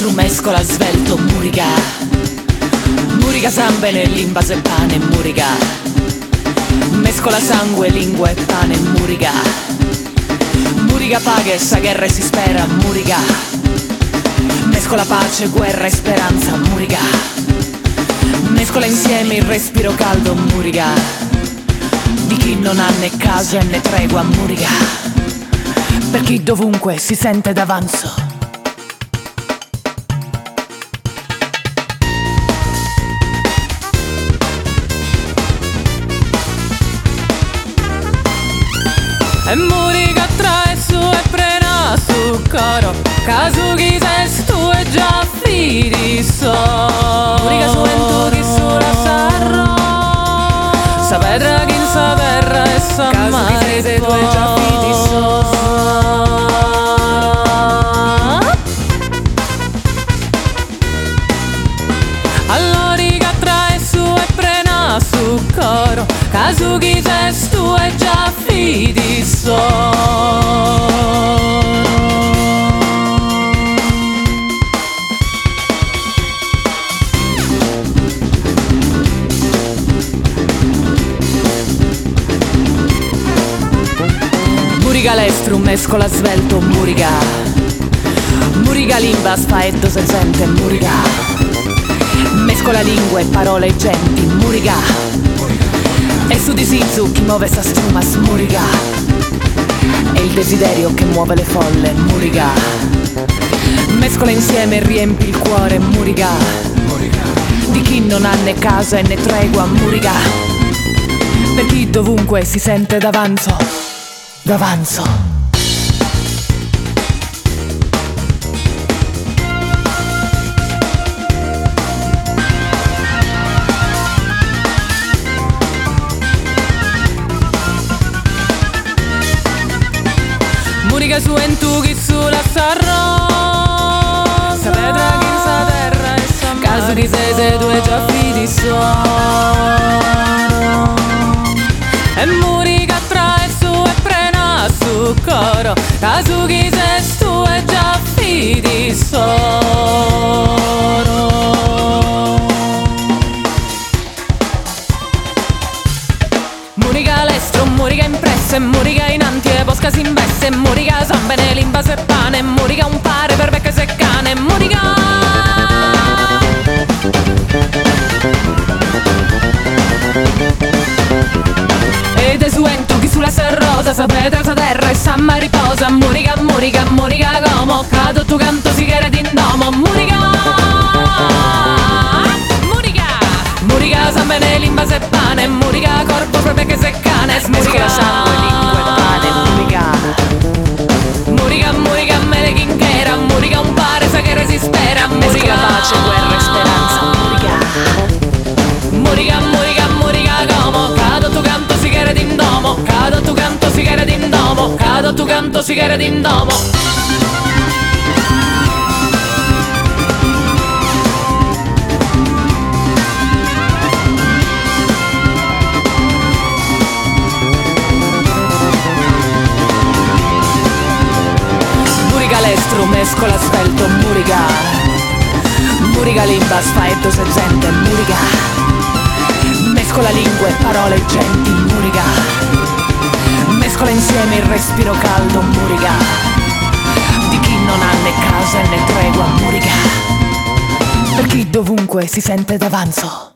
Murigall'estro mescola svelto, muriga. Muriga samba nell'invase pane, muriga. Mescola sangue, lingua e pane, muriga. Muriga paga e sa guerra e si spera, muriga. Mescola pace, guerra e speranza, muriga. Mescola insieme il respiro caldo, muriga. Di chi non ha né casa né tregua, muriga. Per chi dovunque si sente d'avanzo. E muriga trae su e prena su coro, caso chi sei tu e già fidi so. Muriga su en tu chi sulla sarro, sapedra chi in sa terra e sa mare se tu e già fidi so. All'origa trae su e prena su coro, caso chi sei tu e già fidi so. Muriga l'estro mescola svelto, muriga. Muriga limba sfaetto se sente, muriga. Mescola lingue, parole e genti, muriga. E su di Sizu chi muove sa strumas, muriga. È il desiderio che muove le folle, muriga. Mescola insieme e riempi il cuore, muriga. Di chi non ha né casa e né tregua, muriga. Per chi dovunque si sente d'avanzo, d'avanzo. Muriga su en tu chi sulla sarro, sapedra chi in sa terra e sa mare, caso chi sei se tu e già fidi sono. E muriga trae su e prena su coro, caso chi sei tu e già fidi sono. Muriga l'estro, muriga impresse, muriga in anti e bosca si investe, muriga samba nell'invase e pane, muriga un pare per becche se cane, muriga. Ed esuento chi sulla serrosa, sapete sa terra e sa mariposa, muriga, muriga, muriga como, cado tu canto si chiede din domo, muriga. Muriga samba nell'invase e pane, muriga corpo proprio che se cane, Mescola sangue, lingua e pane, muriga. Muriga, muriga, mele chinchera, muriga un pare sa che si spera, Mescola pace, guerra e speranza, muriga. Muriga, muriga, muriga como, cado tu canto si chiede din domo, cado tu canto si chiede din domo, cado tu canto si chiede din domo. Mescola svelto, muriga. Muriga limba sfaetto se sente, muriga. Mescola lingue, parole e genti, muriga. Mescola insieme il respiro caldo, muriga. Di chi non ha né casa né tregua, muriga. Per chi dovunque si sente d'avanzo.